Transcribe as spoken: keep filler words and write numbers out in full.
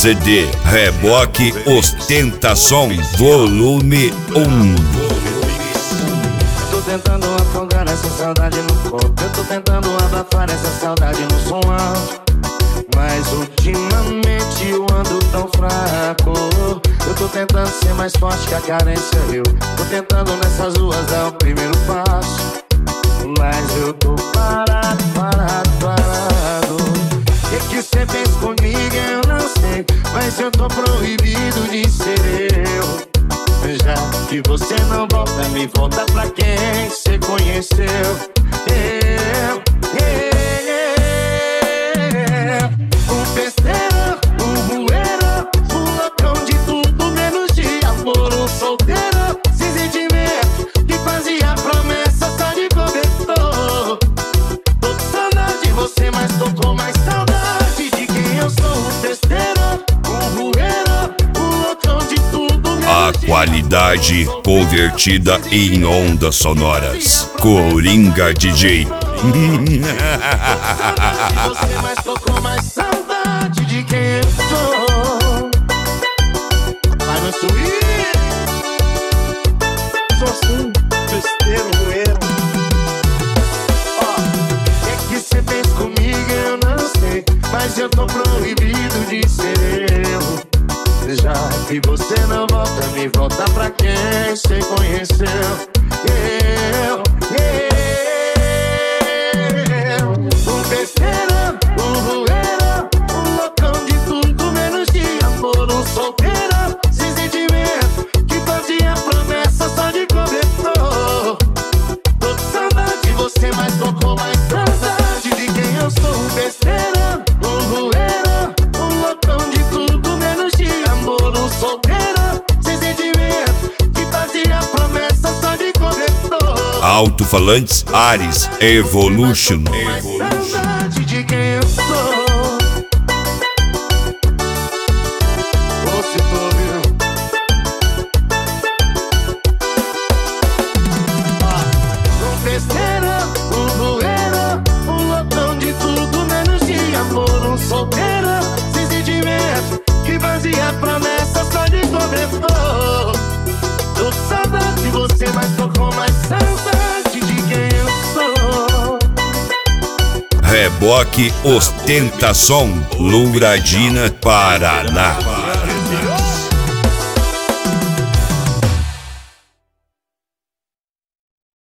C D Reboque Ostentação Volume um. Tô tentando afogar essa saudade no corpo, eu tô tentando abafar essa saudade no som alto, mas ultimamente eu ando tão fraco. Eu tô tentando ser mais forte que a carência, eu tô tentando nessas ruas dar o primeiro passo, mas eu tô parado, parado, parado. O que que cê fez comigo eu não sei, mas eu tô proibido de ser eu. Já que você não volta, me volta pra quem cê conheceu. Eu, eu, um festeiro, um bueiro, um loucão de tudo menos de amor, um solteiro sem sentimento que fazia promessa só de cobertor. Tô com saudade de você, mas tô com mais saudade de quem eu sou. Um festeiro, um bueiro, um loucão de tudo menos. A qualidade convertida em ondas sonoras. Coringa D J. Você, mas tô com mais saudade de quem eu sou. Vai no swing. Sou assim, besteiro, bueiro. Ó, o que que cê fez comigo eu não sei, mas eu tô proibido de ser eu. Já que você não volta, me volta pra quem cê conheceu. Eu, eu, um besteiro, um bueiro, um loucão de tudo menos de amor, um solteiro sem sentimento que fazia promessa só de cobertor. Tô com saudade de você, mas tô com mais saudade de quem eu sou. Um besteiro, um bueiro, um loucão de tudo menos de amor, um solteiro sem sentimento que fazia promessa só de cobertor. Alto-falantes Ares Evolution. Saudade de quem eu sou. Você tô ouvindo? Um festeiro, um bueiro, um loucão de tudo menos de amor, um solteiro sem sentimento que fazia promessa só de cobertor. Tô com saudade de você, mas tô com mais saudade de quem eu sou. Reboque Ostentação Louradina, Paraná.